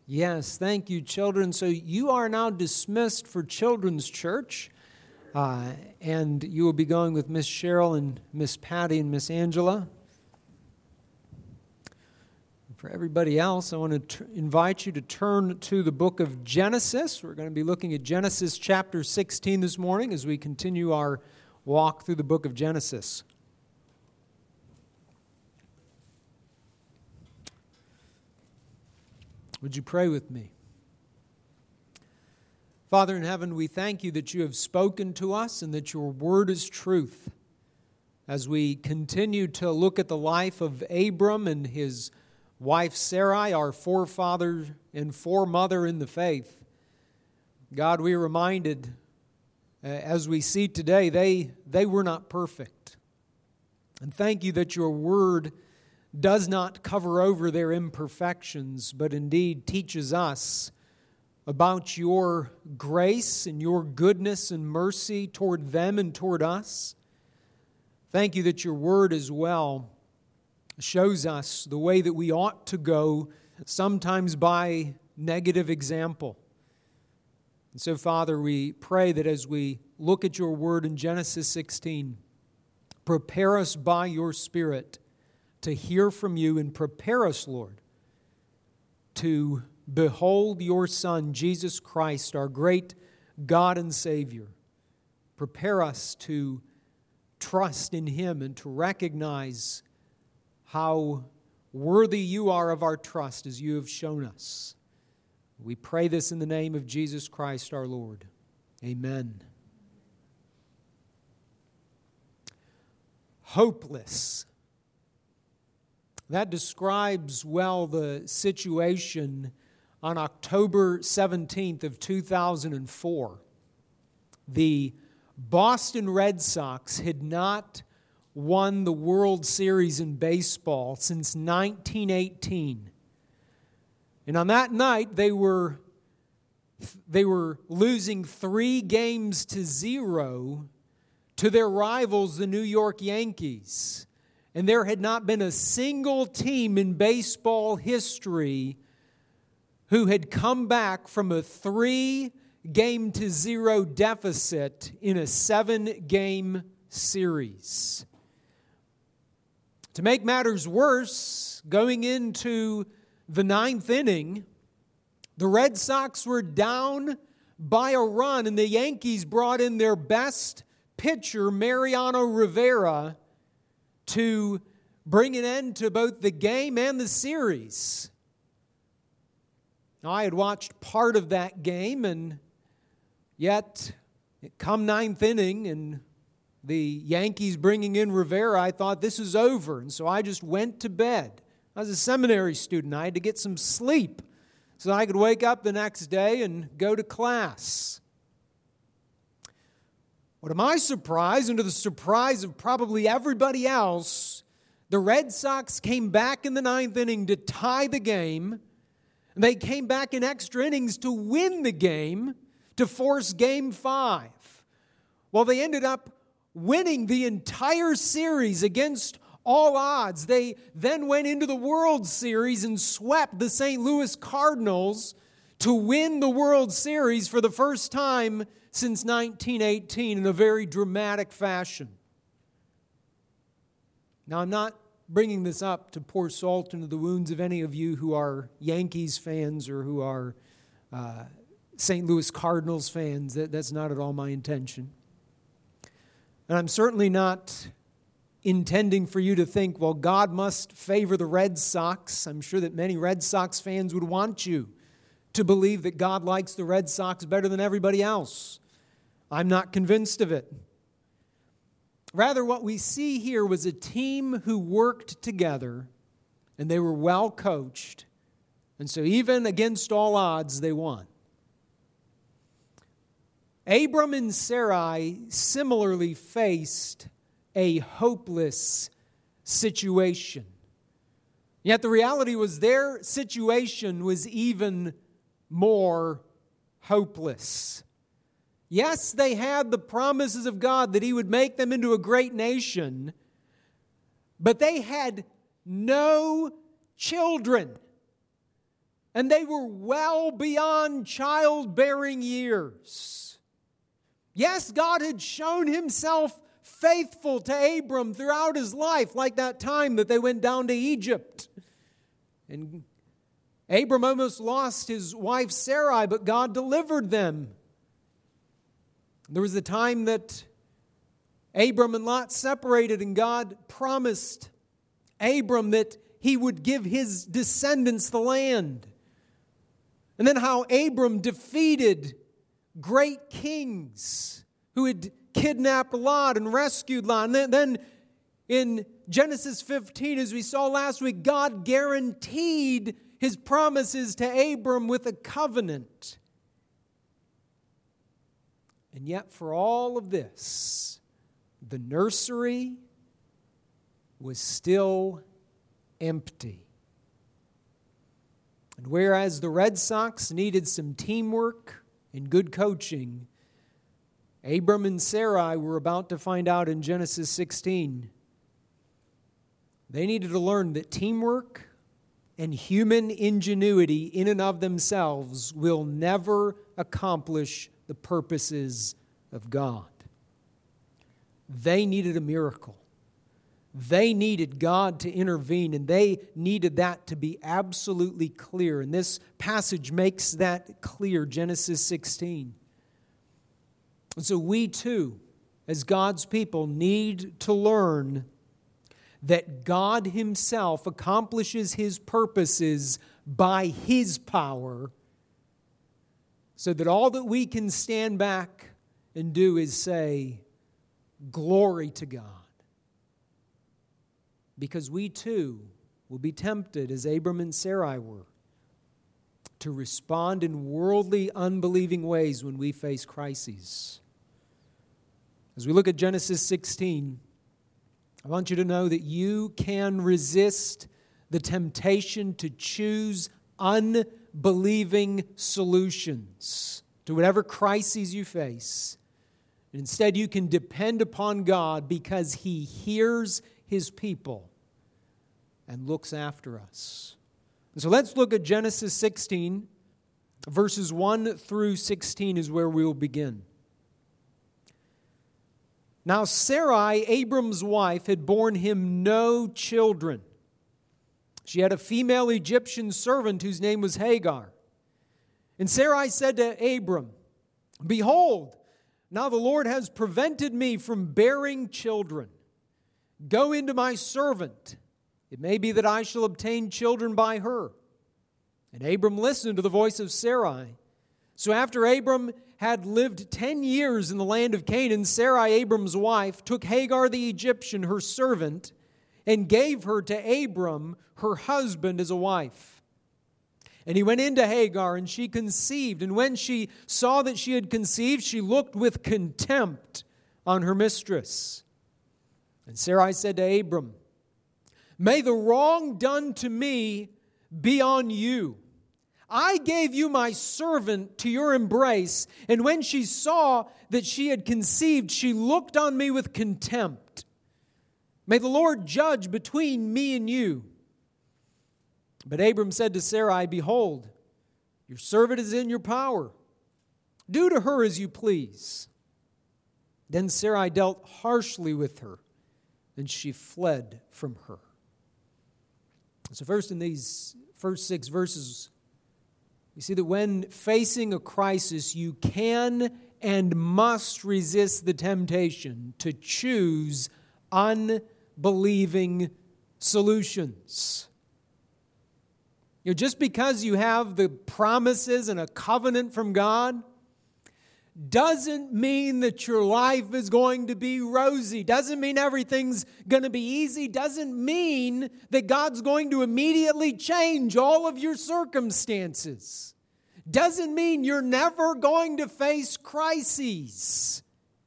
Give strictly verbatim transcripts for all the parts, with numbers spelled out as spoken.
Yes, thank you, children. So you are now dismissed for Children's Church, uh, and you will be going with Miss Cheryl and Miss Patty and Miss Angela. For everybody else, I want to tr- invite you to turn to the book of Genesis. We're going to be looking at Genesis chapter sixteen this morning as we continue our walk through the book of Genesis. Would you pray with me? Father in heaven, we thank you that you have spoken to us and that your word is truth. As we continue to look at the life of Abram and his wife Sarai, our forefather and foremother in the faith, God, we are reminded, uh, as we see today, they, they were not perfect. And thank you that your word does not cover over their imperfections, but indeed teaches us about your grace and your goodness and mercy toward them and toward us. Thank you that your word as well shows us the way that we ought to go, sometimes by negative example. And so, Father, we pray that as we look at your word in Genesis sixteen, prepare us by your Spirit to hear from you, and prepare us, Lord, to behold your Son, Jesus Christ, our great God and Savior. Prepare us to trust in Him and to recognize how worthy you are of our trust as you have shown us. We pray this in the name of Jesus Christ our Lord. Amen. Hopeless. That describes well the situation on October seventeenth of two thousand four. The Boston Red Sox had not won the World Series in baseball since nineteen eighteen. And on that night, they were, they were losing three games to zero to their rivals, the New York Yankees. And there had not been a single team in baseball history who had come back from a three-game to zero deficit in a seven-game series. To make matters worse, going into the ninth inning, the Red Sox were down by a run, and the Yankees brought in their best pitcher, Mariano Rivera, to bring an end to both the game and the series. Now, I had watched part of that game, and yet, come ninth inning, and the Yankees bringing in Rivera, I thought this is over, and so I just went to bed. I was a seminary student. I had to get some sleep so I could wake up the next day and go to class. What to my surprise, and to the surprise of probably everybody else, the Red Sox came back in the ninth inning to tie the game. And they came back in extra innings to win the game, to force game five. Well, they ended up winning the entire series against all odds. They then went into the World Series and swept the Saint Louis Cardinals to win the World Series for the first time since nineteen eighteen in a very dramatic fashion. Now, I'm not bringing this up to pour salt into the wounds of any of you who are Yankees fans or who are uh, Saint Louis Cardinals fans. That, that's not at all my intention. And I'm certainly not intending for you to think, well, God must favor the Red Sox. I'm sure that many Red Sox fans would want you to believe that God likes the Red Sox better than everybody else. I'm not convinced of it. Rather, what we see here was a team who worked together, and they were well coached, and so even against all odds, they won. Abram and Sarai similarly faced a hopeless situation. Yet the reality was their situation was even more hopeless. Yes, they had the promises of God that He would make them into a great nation, but they had no children. and they were well beyond childbearing years. Yes, God had shown himself faithful to Abram throughout his life, like that time that they went down to Egypt. And Abram almost lost his wife Sarai, but God delivered them. There was a time that Abram and Lot separated, and God promised Abram that he would give his descendants the land. And then how Abram defeated great kings who had kidnapped Lot and rescued Lot. And then, then in Genesis fifteen, as we saw last week, God guaranteed his promises to Abram with a covenant. And yet for all of this, the nursery was still empty. And whereas the Red Sox needed some teamwork and good coaching, Abram and Sarai were about to find out in Genesis sixteen. They needed to learn that teamwork and human ingenuity in and of themselves will never accomplish the purposes of God. They needed a miracle. They needed God to intervene, and they needed that to be absolutely clear. And this passage makes that clear, Genesis sixteen. And so we too, as God's people, need to learn that God himself accomplishes his purposes by his power, so that all that we can stand back and do is say, glory to God. Because we too will be tempted, as Abram and Sarai were, to respond in worldly, unbelieving ways when we face crises. As we look at Genesis sixteen, I want you to know that you can resist the temptation to choose unbelieving solutions to whatever crises you face. And instead, you can depend upon God because he hears his people and looks after us. And so let's look at Genesis sixteen, verses one through sixteen is where we will begin. Now Sarai, Abram's wife, had borne him no children. She had a female Egyptian servant whose name was Hagar. And Sarai said to Abram, "Behold, now the Lord has prevented me from bearing children. Go into my servant. It may be that I shall obtain children by her." And Abram listened to the voice of Sarai. So after Abram had lived ten years in the land of Canaan, Sarai, Abram's wife, took Hagar the Egyptian, her servant, and gave her to Abram, her husband, as a wife. And he went into Hagar, and she conceived. And when she saw that she had conceived, she looked with contempt on her mistress. And Sarai said to Abram, "May the wrong done to me be on you. I gave you my servant to your embrace, and when she saw that she had conceived, she looked on me with contempt. May the Lord judge between me and you." But Abram said to Sarai, "Behold, your servant is in your power. Do to her as you please." Then Sarai dealt harshly with her, and she fled from her. So first, in these first six verses, you see that when facing a crisis, you can and must resist the temptation to choose unbelieving solutions. You know, just because you have the promises and a covenant from God doesn't mean that your life is going to be rosy. Doesn't mean everything's going to be easy. Doesn't mean that God's going to immediately change all of your circumstances. Doesn't mean you're never going to face crises.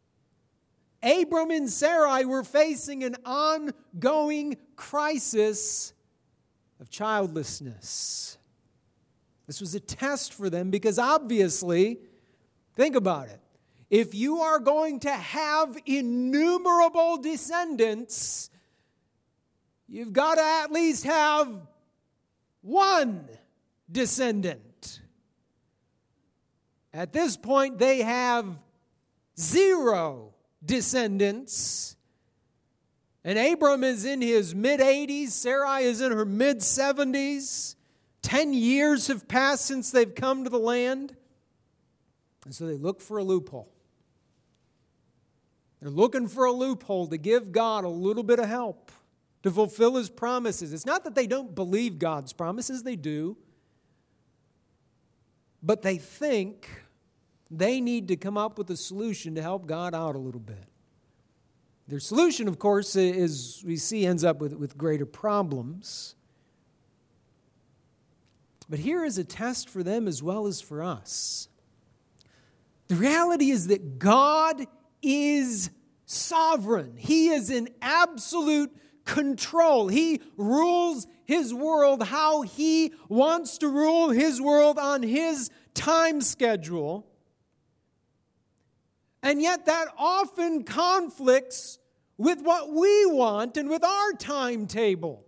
Abram and Sarai were facing an ongoing crisis of childlessness. This was a test for them because obviously, think about it. If you are going to have innumerable descendants, you've got to at least have one descendant. At this point, they have zero descendants. And Abram is in his mid-eighties. Sarai is in her mid-seventies. Ten years have passed since they've come to the land. And so they look for a loophole. They're looking for a loophole to give God a little bit of help to fulfill His promises. It's not that they don't believe God's promises, they do. But they think they need to come up with a solution to help God out a little bit. Their solution, of course, is, we see, ends up with, with greater problems. But here is a test for them as well as for us. The reality is that God is sovereign. He is in absolute control. He rules His world how He wants to rule His world on His time schedule. And yet that often conflicts with what we want and with our timetable.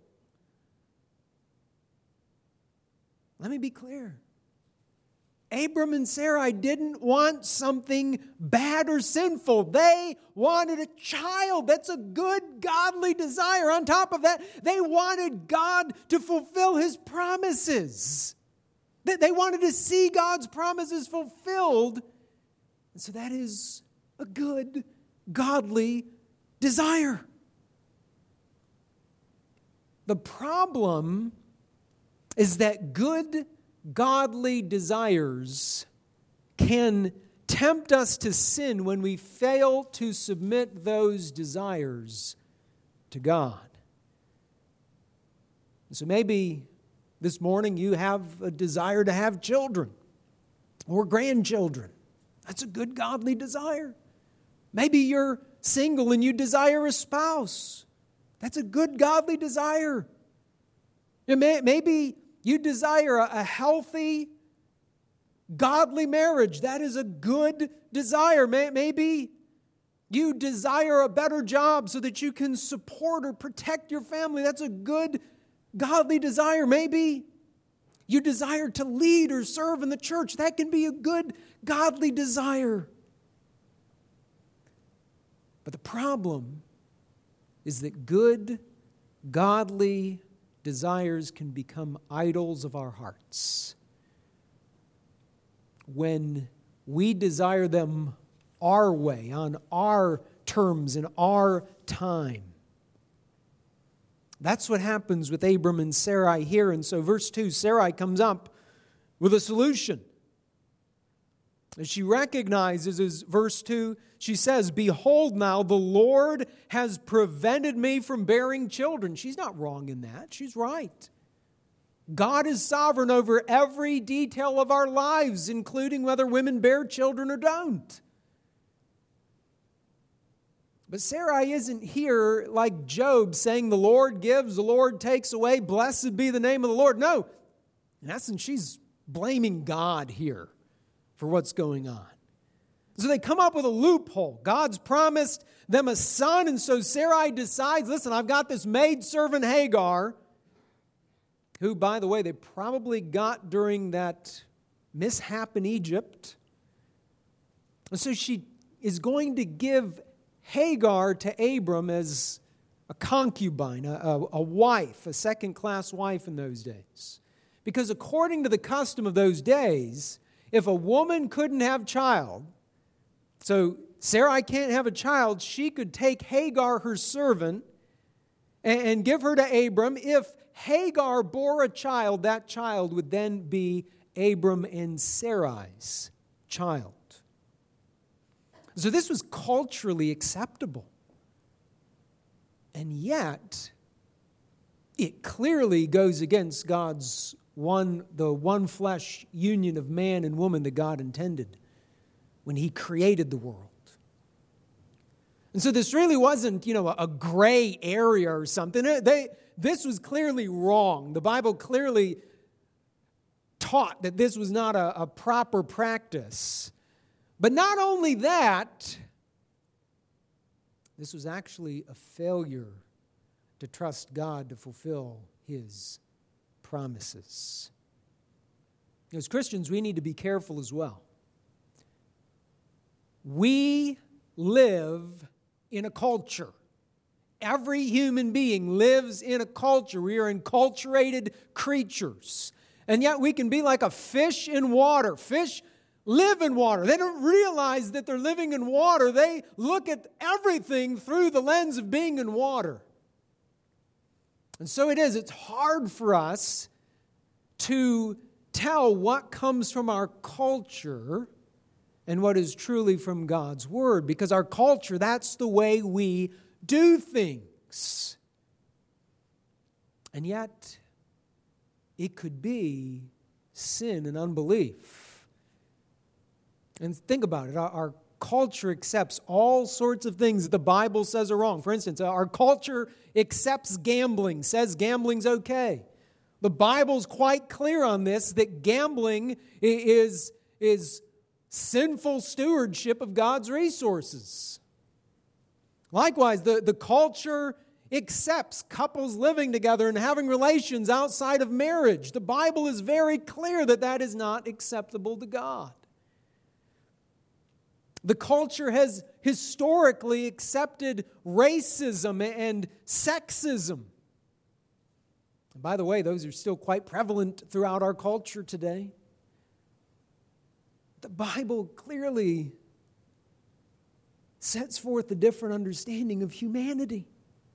Let me be clear. Abram and Sarai didn't want something bad or sinful. They wanted a child. That's a good, godly desire. On top of that, they wanted God to fulfill His promises. They wanted to see God's promises fulfilled. And so that is a good, godly desire. The problem is that good, godly desires can tempt us to sin when we fail to submit those desires to God. So maybe this morning you have a desire to have children or grandchildren. That's a good, godly desire. Maybe you're single and you desire a spouse. That's a good, godly desire. Maybe you desire a healthy, godly marriage. That is a good desire. Maybe you desire a better job so that you can support or protect your family. That's a good, godly desire. Maybe you desire to lead or serve in the church. That can be a good, godly desire. But the problem is that good, godly desires can become idols of our hearts when we desire them our way, on our terms, in our time. That's what happens with Abram and Sarai here. And so verse two, Sarai comes up with a solution. As she recognizes, as verse two, she says, "Behold now, the Lord has prevented me from bearing children." She's not wrong in that. She's right. God is sovereign over every detail of our lives, including whether women bear children or don't. But Sarai isn't here like Job saying, "The Lord gives, the Lord takes away, blessed be the name of the Lord." No, in essence, she's blaming God here for what's going on. So they come up with a loophole. God's promised them a son, and so Sarai decides, listen, I've got this maidservant Hagar, who, by the way, they probably got during that mishap in Egypt. And so she is going to give Hagar to Abram as a concubine, a, a, a wife, a second-class wife in those days. Because according to the custom of those days, if a woman couldn't have child, so Sarai can't have a child, she could take Hagar, her servant, and, and give her to Abram. If Hagar bore a child, that child would then be Abram and Sarai's child. So this was culturally acceptable. And yet, it clearly goes against God's one, the one flesh union of man and woman that God intended when He created the world. And so this really wasn't, you know, a, a gray area or something. They, this was clearly wrong. The Bible clearly taught that this was not a, a proper practice. But not only that, this was actually a failure to trust God to fulfill His promises. As Christians, we need to be careful as well. We live in a culture. Every human being lives in a culture. We are enculturated creatures. And yet we can be like a fish in water. Fish live in water. They don't realize that they're living in water. They look at everything through the lens of being in water. And so it is. It's hard for us to tell what comes from our culture and what is truly from God's Word. Because our culture, that's the way we do things. And yet, it could be sin and unbelief. And think about it. Our, our culture accepts all sorts of things that the Bible says are wrong. For instance, our culture accepts gambling, says gambling's okay. The Bible's quite clear on this, that gambling is, is sinful stewardship of God's resources. Likewise, the, the culture accepts couples living together and having relations outside of marriage. The Bible is very clear that that is not acceptable to God. The culture has historically accepted racism and sexism. And by the way, those are still quite prevalent throughout our culture today. The Bible clearly sets forth a different understanding of humanity.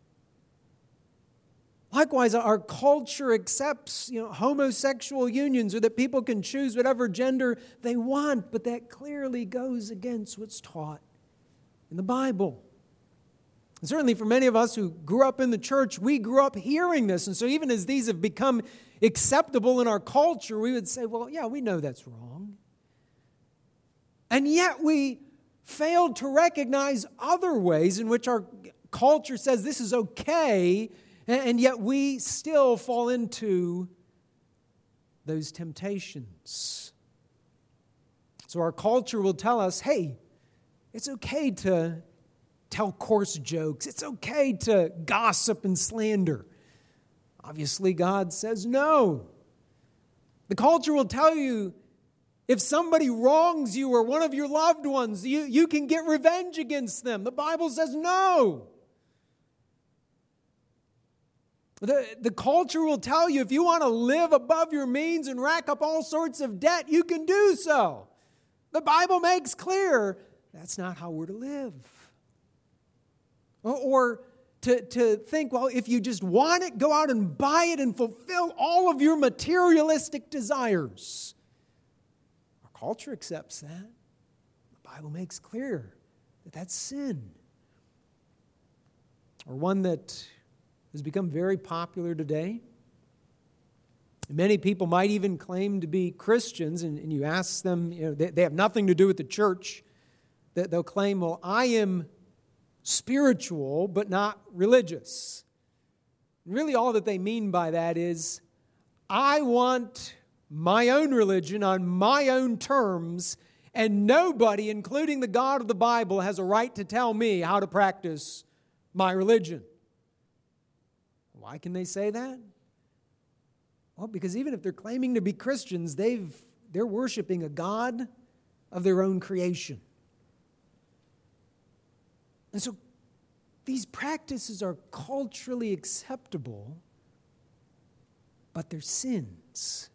Likewise, our culture accepts, you know, homosexual unions, or that people can choose whatever gender they want, but that clearly goes against what's taught in the Bible. And certainly for many of us who grew up in the church, we grew up hearing this. And so even as these have become acceptable in our culture, we would say, well, yeah, we know that's wrong. And yet we failed to recognize other ways in which our culture says this is okay, and yet we still fall into those temptations. So our culture will tell us, hey, it's okay to tell coarse jokes. It's okay to gossip and slander. Obviously, God says no. The culture will tell you, if somebody wrongs you or one of your loved ones, you, you can get revenge against them. The Bible says no. The, the culture will tell you if you want to live above your means and rack up all sorts of debt, you can do so. The Bible makes clear that's not how we're to live. Or, or to, to think, well, if you just want it, go out and buy it and fulfill all of your materialistic desires. Culture accepts that. The Bible makes clear that that's sin. Or one that has become very popular today. Many people might even claim to be Christians, and, and you ask them, you know, they, they have nothing to do with the church. That they'll claim, well, I am spiritual but not religious. And really all that they mean by that is, I want my own religion on my own terms, and nobody, including the God of the Bible, has a right to tell me how to practice my religion. Why can they say that? Well, because even if they're claiming to be Christians, they've, they're worshiping a God of their own creation. And so these practices are culturally acceptable, but they're sins.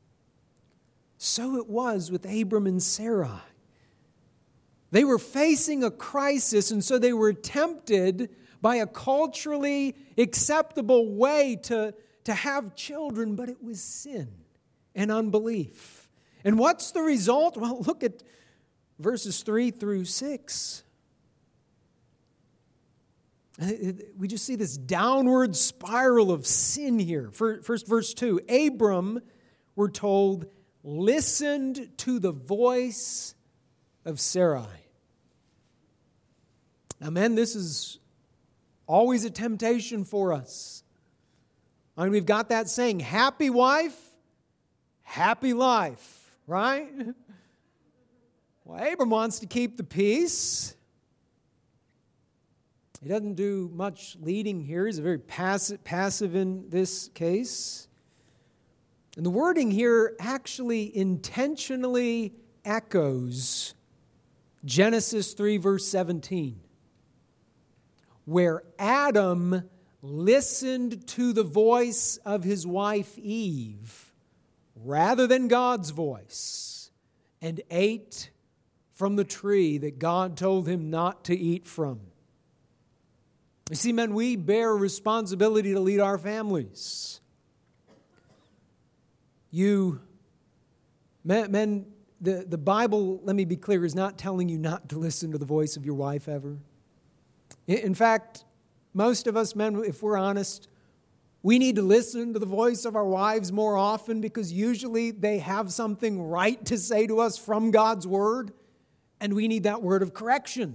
So it was with Abram and Sarai. They were facing a crisis, and so they were tempted by a culturally acceptable way to, to have children, but it was sin and unbelief. And what's the result? Well, look at verses three through six. We just see this downward spiral of sin here. First, verse two, Abram, we're told, listened to the voice of Sarai. Now, men, this is always a temptation for us. I mean, we've got that saying, happy wife, happy life, right? Well, Abram wants to keep the peace. He doesn't do much leading here. He's a very passive, passive in this case. And the wording here actually intentionally echoes Genesis three, verse seventeen, where Adam listened to the voice of his wife Eve rather than God's voice and ate from the tree that God told him not to eat from. You see, men, we bear a responsibility to lead our families. You, men, men the, the Bible, let me be clear, is not telling you not to listen to the voice of your wife ever. In fact, most of us men, if we're honest, we need to listen to the voice of our wives more often because usually they have something right to say to us from God's Word, and we need that word of correction.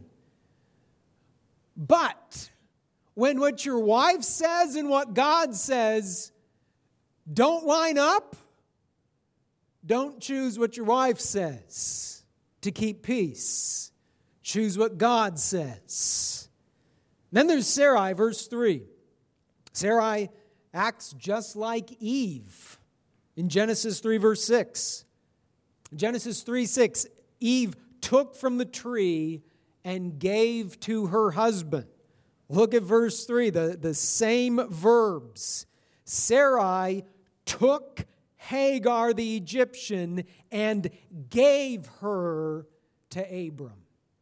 But when what your wife says and what God says don't line up, don't choose what your wife says to keep peace. Choose what God says. Then there's Sarai, verse three. Sarai acts just like Eve in Genesis three, verse six. Genesis three, six, Eve took from the tree and gave to her husband. Look at verse three, the, the same verbs. Sarai took Hagar the Egyptian and gave her to Abram.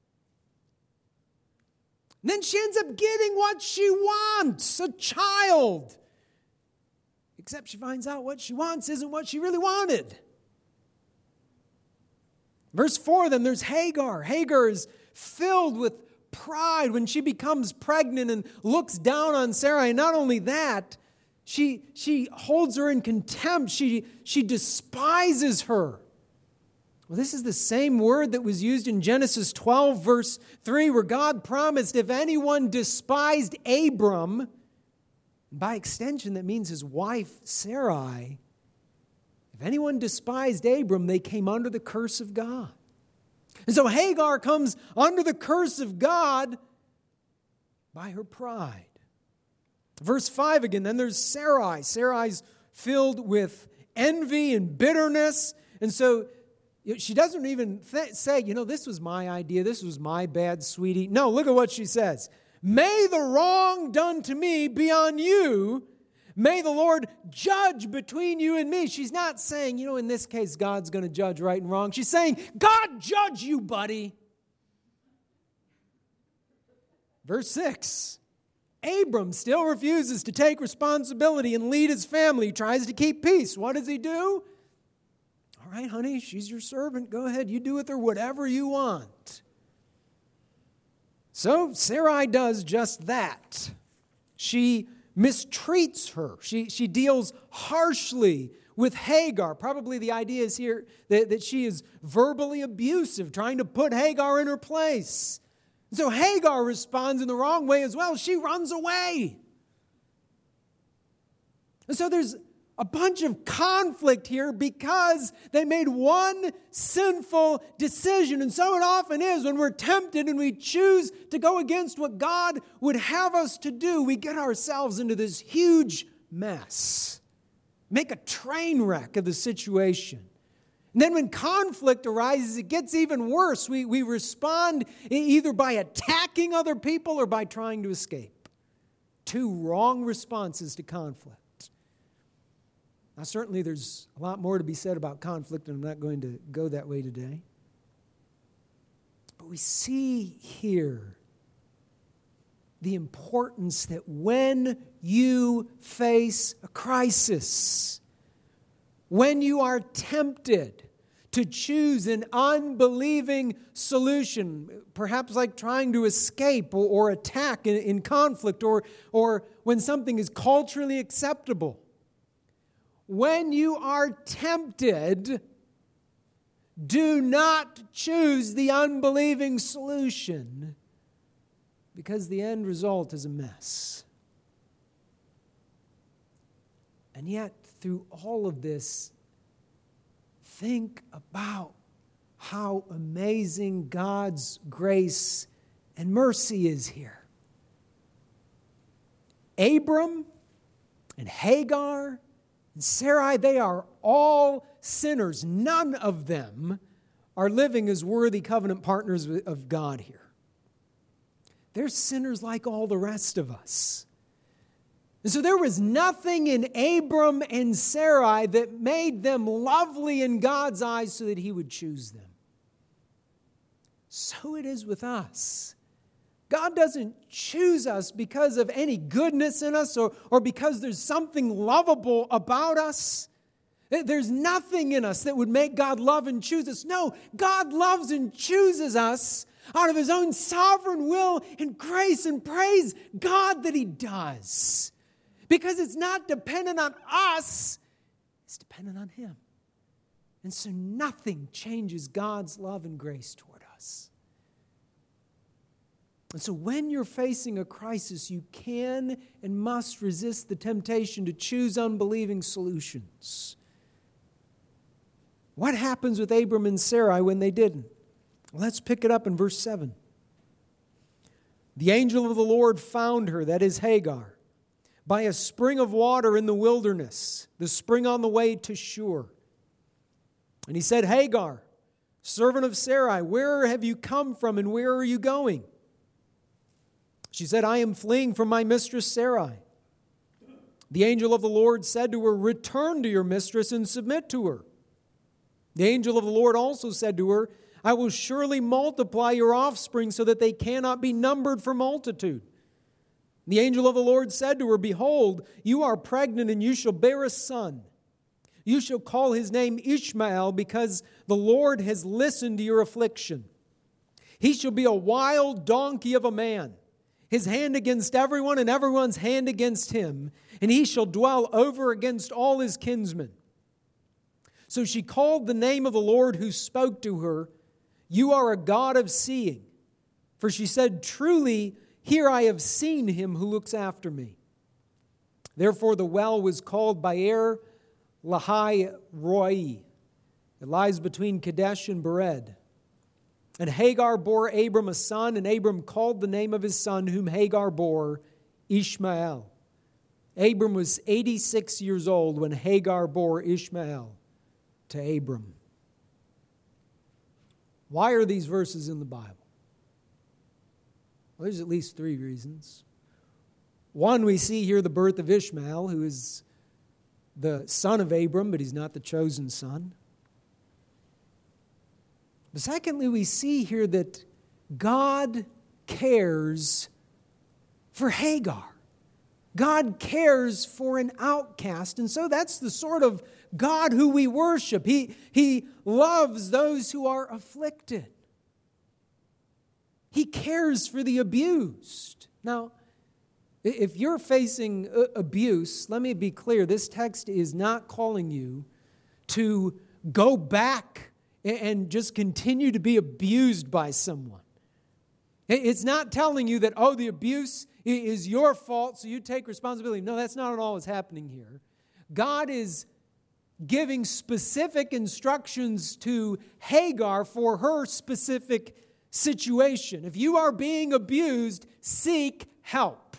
And then she ends up getting what she wants, a child. Except she finds out what she wants isn't what she really wanted. Verse four, then there's Hagar. Hagar is filled with pride when she becomes pregnant and looks down on Sarai. And not only that, she, she holds her in contempt. She, she despises her. Well, this is the same word that was used in Genesis twelve, verse three, where God promised if anyone despised Abram, by extension that means his wife Sarai, if anyone despised Abram, they came under the curse of God. And so Hagar comes under the curse of God by her pride. Verse five again, then there's Sarai. Sarai's filled with envy and bitterness. And so she doesn't even th- say, you know, this was my idea. This was my bad, sweetie. No, look at what she says. May the wrong done to me be on you. May the Lord judge between you and me. She's not saying, you know, in this case, God's going to judge right and wrong. She's saying, God judge you, buddy. Verse six. Abram still refuses to take responsibility and lead his family. He tries to keep peace. What does he do? All right, honey, she's your servant. Go ahead, you do with her whatever you want. So Sarai does just that. She mistreats her. She, she deals harshly with Hagar. Probably the idea is here that, that she is verbally abusive, trying to put Hagar in her place. So Hagar responds in the wrong way as well. She runs away. And so there's a bunch of conflict here because they made one sinful decision. And so it often is when we're tempted and we choose to go against what God would have us to do, we get ourselves into this huge mess. Make a train wreck of the situation. And then when conflict arises, it gets even worse. We, we respond either by attacking other people or by trying to escape. Two wrong responses to conflict. Now, certainly there's a lot more to be said about conflict, and I'm not going to go that way today. But we see here the importance that when you face a crisis, when you are tempted to choose an unbelieving solution, perhaps like trying to escape or, or attack in, in conflict, or, or when something is culturally acceptable, when you are tempted, do not choose the unbelieving solution because the end result is a mess. And yet, through all of this, think about how amazing God's grace and mercy is here. Abram and Hagar And Sarai, they are all sinners. None of them are living as worthy covenant partners of God here. They're sinners like all the rest of us. And so there was nothing in Abram and Sarai that made them lovely in God's eyes so that He would choose them. So it is with us. God doesn't choose us because of any goodness in us or, or because there's something lovable about us. There's nothing in us that would make God love and choose us. No, God loves and chooses us out of His own sovereign will and grace, and praise God that He does. Because it's not dependent on us, it's dependent on Him. And so nothing changes God's love and grace toward us. And so when you're facing a crisis, you can and must resist the temptation to choose unbelieving solutions. What happens with Abram and Sarai when they didn't? Let's pick it up in verse seven. The angel of the Lord found her, that is Hagar, by a spring of water in the wilderness, the spring on the way to Shur. And he said, Hagar, servant of Sarai, where have you come from and where are you going? She said, I am fleeing from my mistress Sarai. The angel of the Lord said to her, return to your mistress and submit to her. The angel of the Lord also said to her, I will surely multiply your offspring so that they cannot be numbered for multitude. The angel of the Lord said to her, behold, you are pregnant and you shall bear a son. You shall call his name Ishmael because the Lord has listened to your affliction. He shall be a wild donkey of a man, his hand against everyone and everyone's hand against him, and he shall dwell over against all his kinsmen. So she called the name of the Lord who spoke to her, you are a God of seeing. For she said, truly, here I have seen him who looks after me. Therefore the well was called Be'er Lahai Roi. It lies between Kadesh and Bered. And Hagar bore Abram a son, and Abram called the name of his son, whom Hagar bore, Ishmael. Abram was eighty-six years old when Hagar bore Ishmael to Abram. Why are these verses in the Bible? Well, there's at least three reasons. One, we see here the birth of Ishmael, who is the son of Abram, but he's not the chosen son. But secondly, we see here that God cares for Hagar. God cares for an outcast. And so that's the sort of God who we worship. He, he loves those who are afflicted. He cares for the abused. Now, if you're facing abuse, let me be clear, this text is not calling you to go back and just continue to be abused by someone. It's not telling you that, oh, the abuse is your fault, so you take responsibility. No, that's not at all what's happening here. God is giving specific instructions to Hagar for her specific situation. If you are being abused, seek help.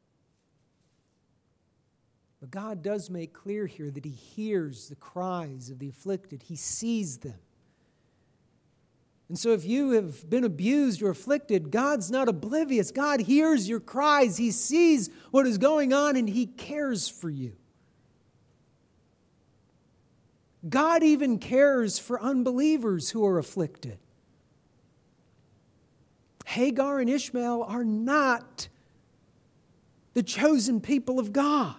But God does make clear here that He hears the cries of the afflicted. He sees them. And so if you have been abused or afflicted, God's not oblivious. God hears your cries. He sees what is going on and He cares for you. God even cares for unbelievers who are afflicted. Hagar and Ishmael are not the chosen people of God.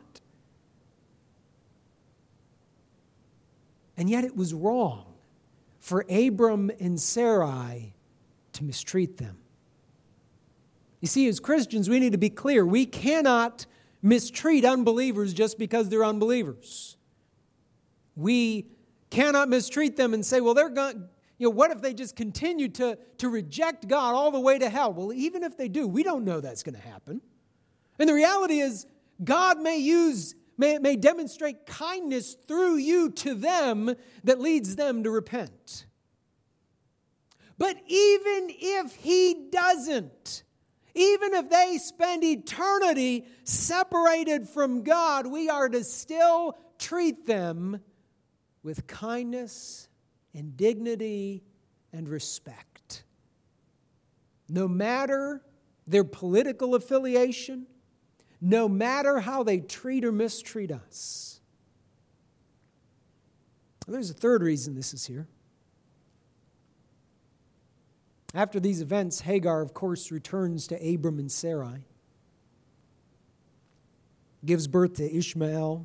And yet it was wrong for Abram and Sarai to mistreat them. You see, as Christians, we need to be clear. We cannot mistreat unbelievers just because they're unbelievers. We cannot mistreat them and say, well, they're going, you know, what if they just continue to, to reject God all the way to hell? Well, even if they do, we don't know that's going to happen. And the reality is, God may use May, may demonstrate kindness through you to them that leads them to repent. But even if He doesn't, even if they spend eternity separated from God, we are to still treat them with kindness and dignity and respect. No matter their political affiliation, no matter how they treat or mistreat us. There's a third reason this is here. After these events, Hagar, of course, returns to Abram and Sarai, gives birth to Ishmael.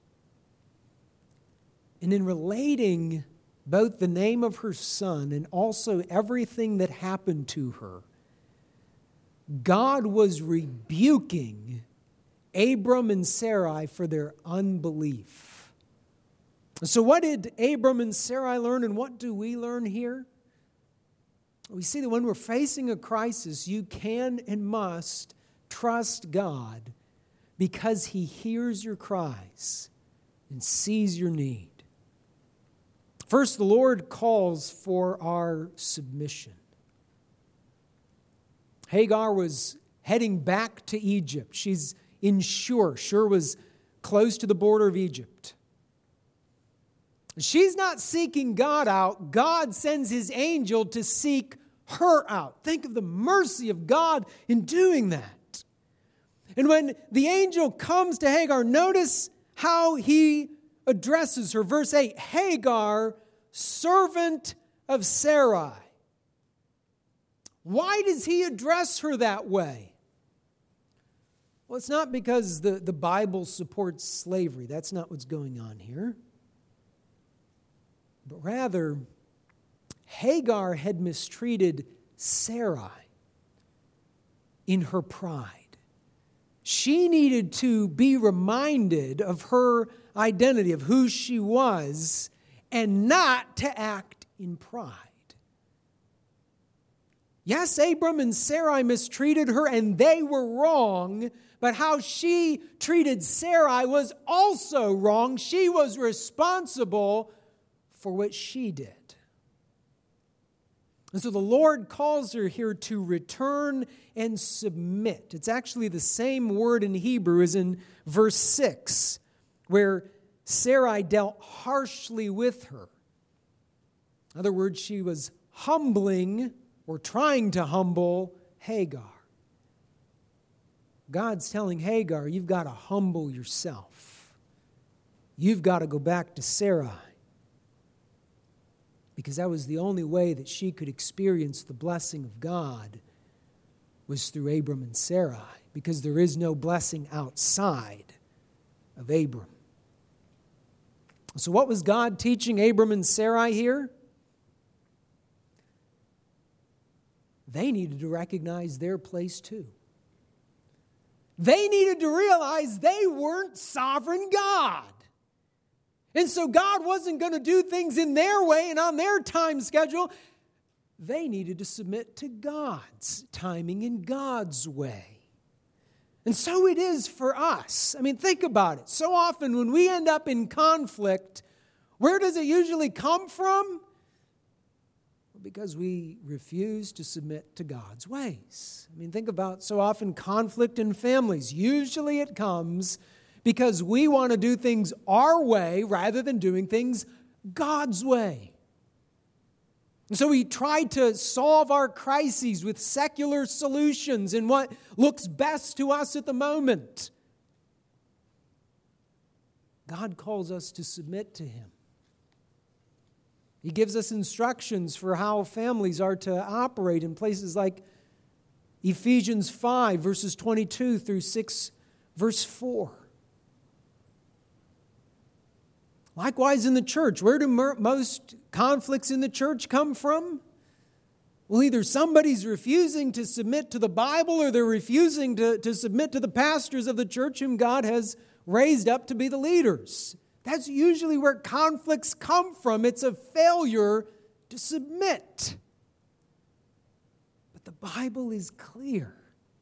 And in relating both the name of her son and also everything that happened to her, God was rebuking Abram and Sarai for their unbelief. So what did Abram and Sarai learn, and what do we learn here? We see that when we're facing a crisis, you can and must trust God because He hears your cries and sees your need. First, the Lord calls for our submission. Hagar was heading back to Egypt. She's in Shur. Shur was close to the border of Egypt. She's not seeking God out. God sends His angel to seek her out. Think of the mercy of God in doing that. And when the angel comes to Hagar, notice how he addresses her. Verse eight, Hagar, servant of Sarai. Why does he address her that way? Well, it's not because the, the Bible supports slavery. That's not what's going on here. But rather, Hagar had mistreated Sarai in her pride. She needed to be reminded of her identity, of who she was, and not to act in pride. Yes, Abram and Sarai mistreated her, and they were wrong, but how she treated Sarai was also wrong. She was responsible for what she did. And so the Lord calls her here to return and submit. It's actually the same word in Hebrew as in verse six, where Sarai dealt harshly with her. In other words, she was humbling or trying to humble Hagar. God's telling Hagar, you've got to humble yourself. You've got to go back to Sarai. Because that was the only way that she could experience the blessing of God was through Abram and Sarai. Because there is no blessing outside of Abram. So what was God teaching Abram and Sarai here? They needed to recognize their place too. They needed to realize they weren't sovereign God. And so God wasn't going to do things in their way and on their time schedule. They needed to submit to God's timing in God's way. And so it is for us. I mean, think about it. So often when we end up in conflict, where does it usually come from? Because we refuse to submit to God's ways. I mean, think about so often conflict in families. Usually it comes because we want to do things our way rather than doing things God's way. And so we try to solve our crises with secular solutions and what looks best to us at the moment. God calls us to submit to Him. He gives us instructions for how families are to operate in places like Ephesians five, verses twenty-two through six, verse four. Likewise in the church, where do most conflicts in the church come from? Well, either somebody's refusing to submit to the Bible or they're refusing to, to submit to the pastors of the church whom God has raised up to be the leaders. That's usually where conflicts come from. It's a failure to submit. But the Bible is clear.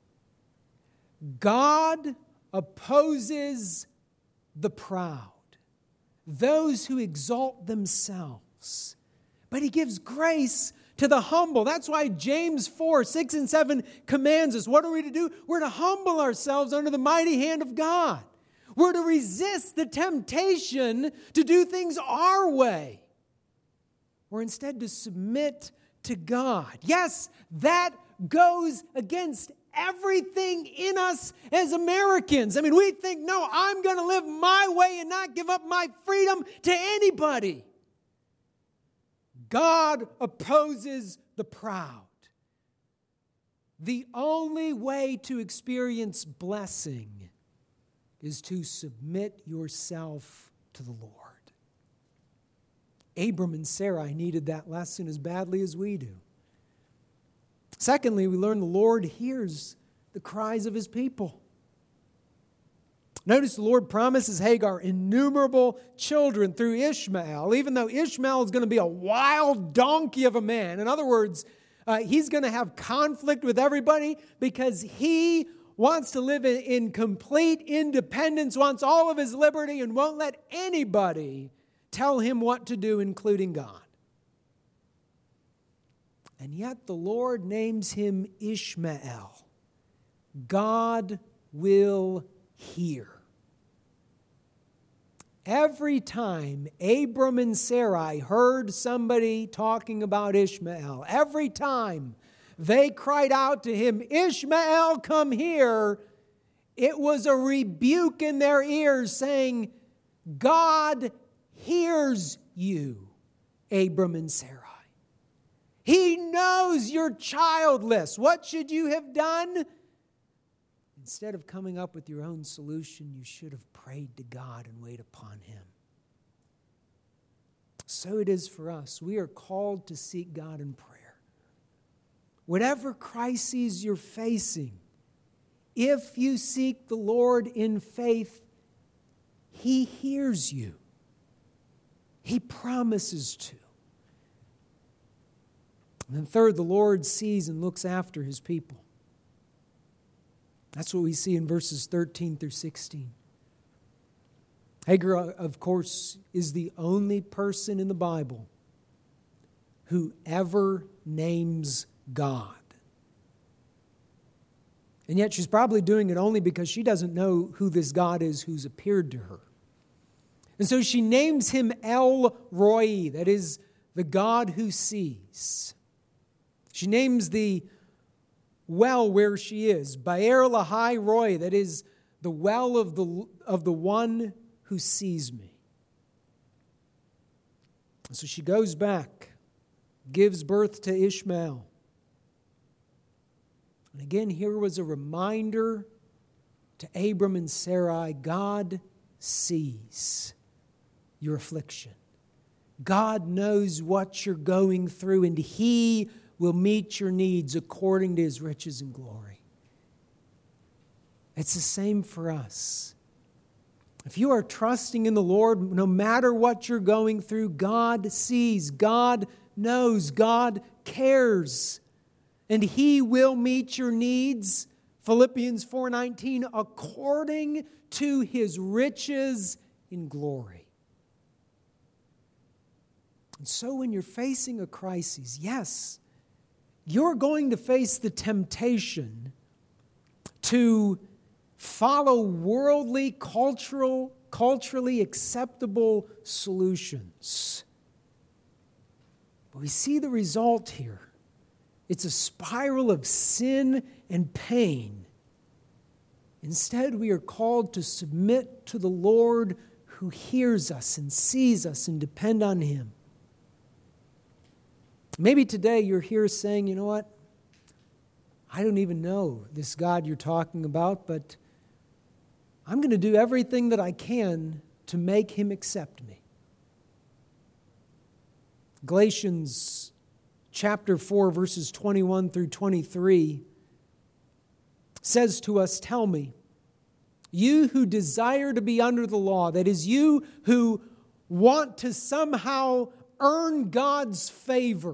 God opposes the proud, those who exalt themselves. But He gives grace to the humble. That's why James four, six and seven commands us. What are we to do? We're to humble ourselves under the mighty hand of God. We're to resist the temptation to do things our way. We're instead to submit to God. Yes, that goes against everything in us as Americans. I mean, we think, no, I'm going to live my way and not give up my freedom to anybody. God opposes the proud. The only way to experience blessing is to submit yourself to the Lord. Abram and Sarai needed that lesson as badly as we do. Secondly, we learn the Lord hears the cries of His people. Notice the Lord promises Hagar innumerable children through Ishmael, even though Ishmael is going to be a wild donkey of a man. In other words, uh, he's going to have conflict with everybody because he wants to live in, in complete independence, wants all of his liberty, and won't let anybody tell him what to do, including God. And yet the Lord names him Ishmael. God will hear. Every time Abram and Sarai heard somebody talking about Ishmael, every time they cried out to him, Ishmael, come here, it was a rebuke in their ears saying, God hears you, Abram and Sarai. He knows you're childless. What should you have done? Instead of coming up with your own solution, you should have prayed to God and wait upon Him. So it is for us. We are called to seek God in prayer. Whatever crises you're facing, if you seek the Lord in faith, He hears you. He promises to. And then third, the Lord sees and looks after His people. That's what we see in verses thirteen through sixteen. Hagar, of course, is the only person in the Bible who ever names God. And yet she's probably doing it only because she doesn't know who this God is who's appeared to her. And so she names him El Roi, that is, the God who sees. She names the well where she is, Be'er Lahai Roi, that is, the well of the, of the one who sees me. And so she goes back, gives birth to Ishmael. And again, here was a reminder to Abram and Sarai, God sees your affliction. God knows what you're going through, and He will meet your needs according to His riches and glory. It's the same for us. If you are trusting in the Lord, no matter what you're going through, God sees, God knows, God cares, and He will meet your needs, Philippians four nineteen, according to His riches in glory. And so when you're facing a crisis, yes, you're going to face the temptation to follow worldly, cultural, culturally acceptable solutions. But we see the result here. It's a spiral of sin and pain. Instead, we are called to submit to the Lord who hears us and sees us and depend on Him. Maybe today you're here saying, you know what? I don't even know this God you're talking about, but I'm going to do everything that I can to make Him accept me. Galatians chapter four, verses twenty-one through twenty-three says to us, tell me, you who desire to be under the law, that is, you who want to somehow earn God's favor,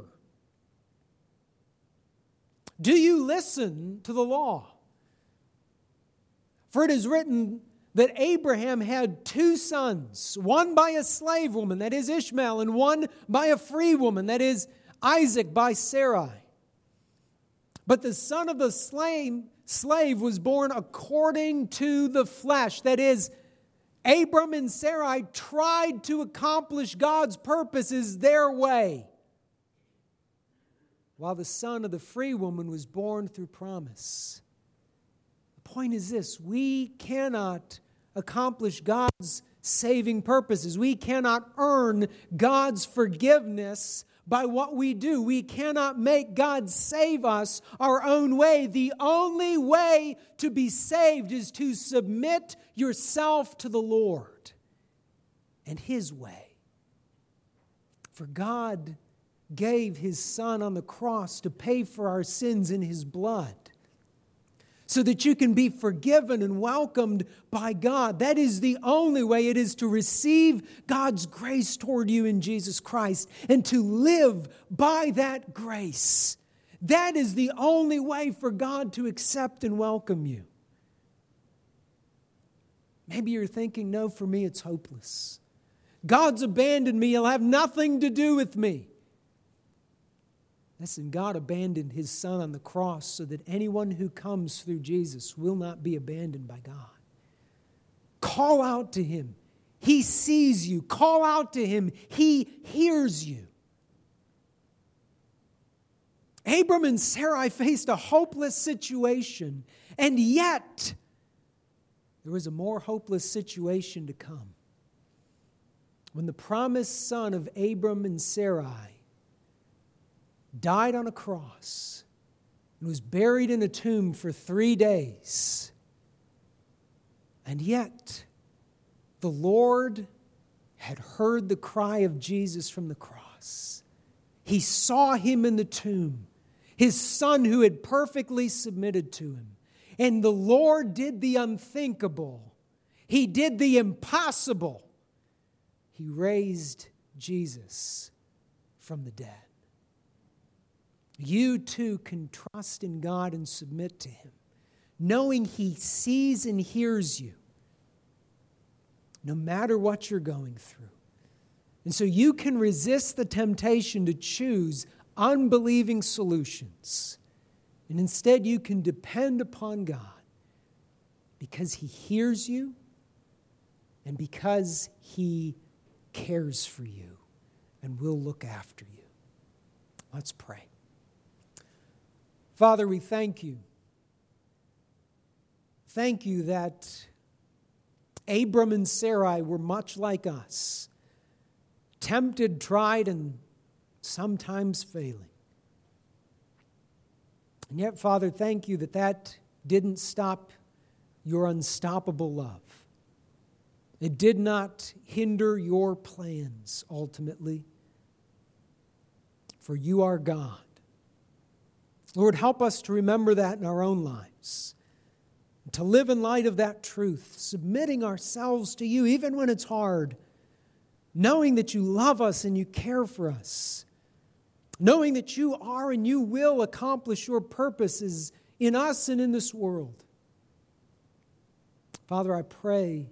do you listen to the law? For it is written that Abraham had two sons, one by a slave woman, that is Ishmael, and one by a free woman, that is Isaac by Sarai. But the son of the slave, slave was born according to the flesh, that is, Abram and Sarai tried to accomplish God's purposes their way, while the son of the free woman was born through promise. The point is this: we cannot accomplish God's saving purposes. We cannot earn God's forgiveness by what we do. We cannot make God save us our own way. The only way to be saved is to submit yourself to the Lord and His way. For God gave His Son on the cross to pay for our sins in His blood, so that you can be forgiven and welcomed by God. That is the only way. It is to receive God's grace toward you in Jesus Christ and to live by that grace. That is the only way for God to accept and welcome you. Maybe you're thinking, no, for me it's hopeless. God's abandoned me. He'll have nothing to do with me. Listen, God abandoned His Son on the cross so that anyone who comes through Jesus will not be abandoned by God. Call out to Him. He sees you. Call out to Him. He hears you. Abram and Sarai faced a hopeless situation, and yet there was a more hopeless situation to come. When the promised son of Abram and Sarai died on a cross and was buried in a tomb for three days. And yet, the Lord had heard the cry of Jesus from the cross. He saw Him in the tomb, His Son who had perfectly submitted to Him. And the Lord did the unthinkable. He did the impossible. He raised Jesus from the dead. You too can trust in God and submit to Him, knowing He sees and hears you, no matter what you're going through. And so you can resist the temptation to choose unbelieving solutions. And instead you can depend upon God because He hears you and because He cares for you and will look after you. Let's pray. Father, we thank You. Thank You that Abram and Sarai were much like us, tempted, tried, and sometimes failing. And yet, Father, thank You that that didn't stop Your unstoppable love. It did not hinder Your plans ultimately, for You are God. Lord, help us to remember that in our own lives, to live in light of that truth, submitting ourselves to You even when it's hard, knowing that You love us and You care for us, knowing that You are and You will accomplish Your purposes in us and in this world. Father, I pray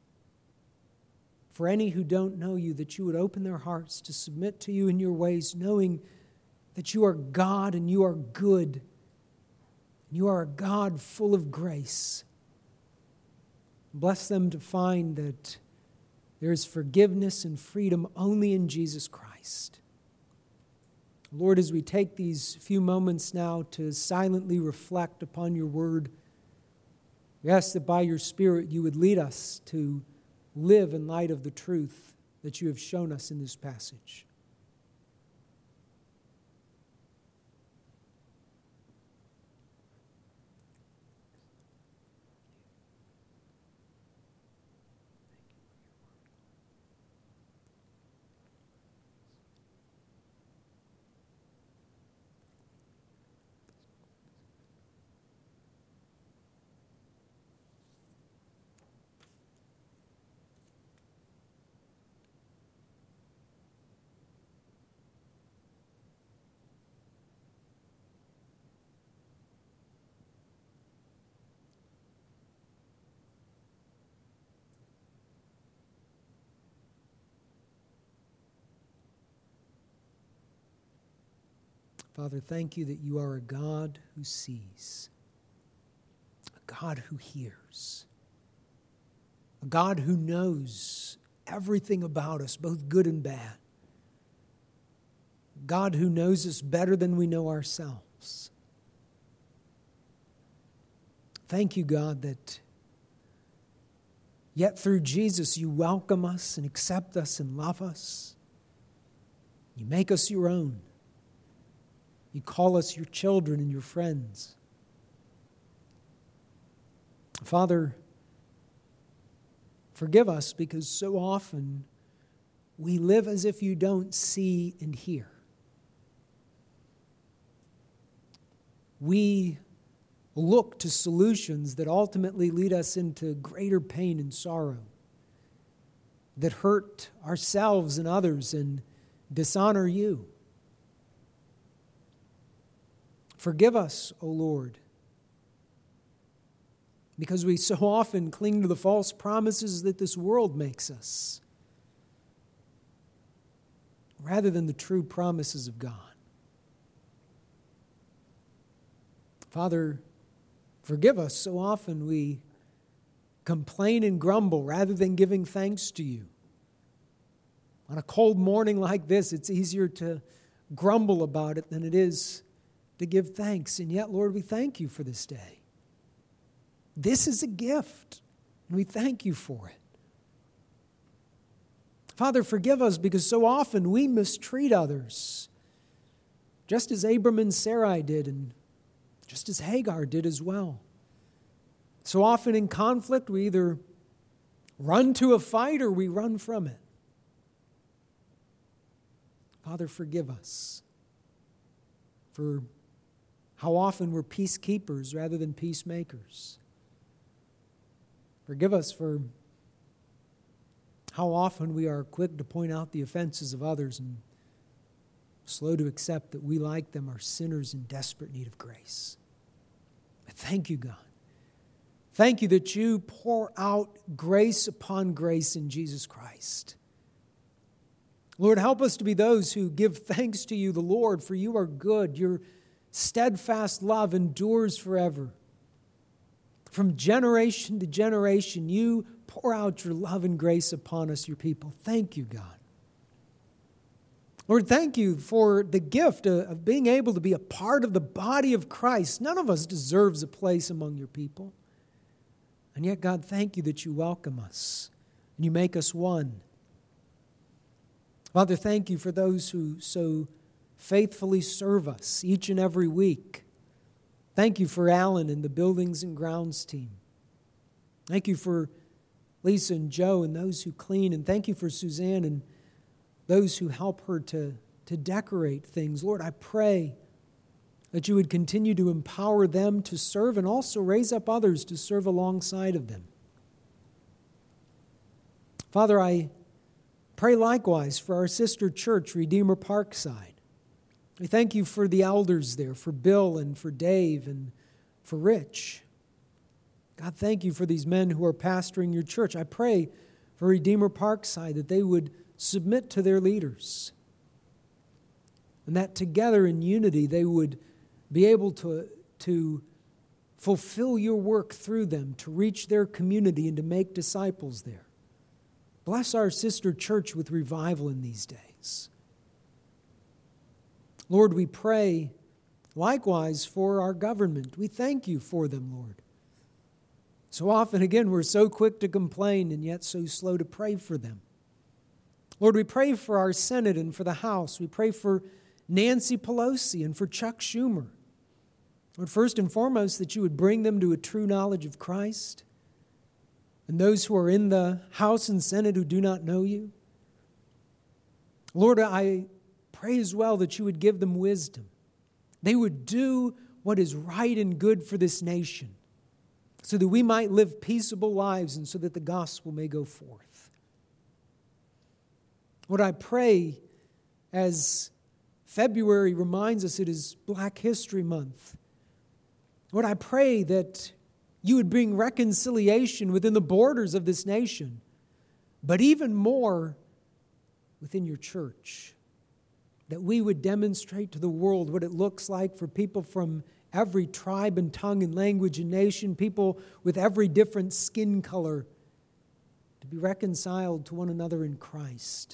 for any who don't know You that You would open their hearts to submit to You in Your ways, knowing that You are God and You are good. You are a God full of grace. Bless them to find that there is forgiveness and freedom only in Jesus Christ. Lord, as we take these few moments now to silently reflect upon Your word, we ask that by Your Spirit You would lead us to live in light of the truth that You have shown us in this passage. Father, thank You that You are a God who sees, a God who hears, a God who knows everything about us, both good and bad. God who knows us better than we know ourselves. Thank you, God, that yet through Jesus you welcome us and accept us and love us. You make us your own. You call us your children and your friends. Father, forgive us because so often we live as if you don't see and hear. We look to solutions that ultimately lead us into greater pain and sorrow, that hurt ourselves and others and dishonor you. Forgive us, O Lord, because we so often cling to the false promises that this world makes us, rather than the true promises of God. Father, forgive us. So often we complain and grumble rather than giving thanks to you. On a cold morning like this, it's easier to grumble about it than it is to give thanks. And yet, Lord, we thank you for this day. This is a gift, and we thank you for it. Father, forgive us because so often we mistreat others, just as Abram and Sarai did, and just as Hagar did as well. So often in conflict, we either run to a fight or we run from it. Father, forgive us for how often we're peacekeepers rather than peacemakers. Forgive us for how often we are quick to point out the offenses of others and slow to accept that we, like them, are sinners in desperate need of grace. But thank you, God. Thank you that you pour out grace upon grace in Jesus Christ. Lord, help us to be those who give thanks to you, the Lord, for you are good. Your steadfast love endures forever. From generation to generation, you pour out your love and grace upon us, your people. Thank you, God. Lord, thank you for the gift of being able to be a part of the body of Christ. None of us deserves a place among your people. And yet, God, thank you that you welcome us and you make us one. Father, thank you for those who so faithfully serve us each and every week. Thank you for Alan and the Buildings and Grounds team. Thank you for Lisa and Joe and those who clean. And thank you for Suzanne and those who help her to, to decorate things. Lord, I pray that you would continue to empower them to serve and also raise up others to serve alongside of them. Father, I pray likewise for our sister church, Redeemer Parkside. I thank you for the elders there, for Bill and for Dave and for Rich. God, thank you for these men who are pastoring your church. I pray for Redeemer Parkside that they would submit to their leaders and that together in unity they would be able to, to fulfill your work through them, to reach their community and to make disciples there. Bless our sister church with revival in these days. Lord, we pray likewise for our government. We thank you for them, Lord. So often, again, we're so quick to complain and yet so slow to pray for them. Lord, we pray for our Senate and for the House. We pray for Nancy Pelosi and for Chuck Schumer. Lord, first and foremost, that you would bring them to a true knowledge of Christ. And those who are in the House and Senate who do not know you. Lord, I pray as well that you would give them wisdom. They would do what is right and good for this nation so that we might live peaceable lives and so that the gospel may go forth. Lord, I pray as February reminds us it is Black History Month. Lord, I pray that you would bring reconciliation within the borders of this nation, but even more within your church. That we would demonstrate to the world what it looks like for people from every tribe and tongue and language and nation, people with every different skin color, be reconciled to one another in Christ.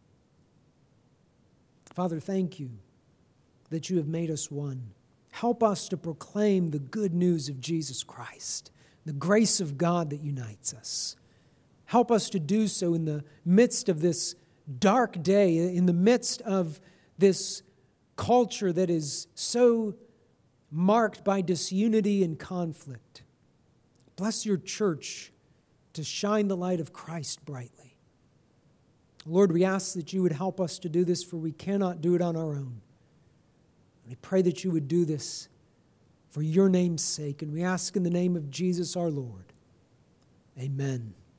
Father, thank you that you have made us one. Help us to proclaim the good news of Jesus Christ, the grace of God that unites us. Help us to do so in the midst of this dark day, in the midst of this culture that is so marked by disunity and conflict. Bless your church to shine the light of Christ brightly. Lord, we ask that you would help us to do this, for we cannot do it on our own. We pray that you would do this for your name's sake, and we ask in the name of Jesus our Lord. Amen.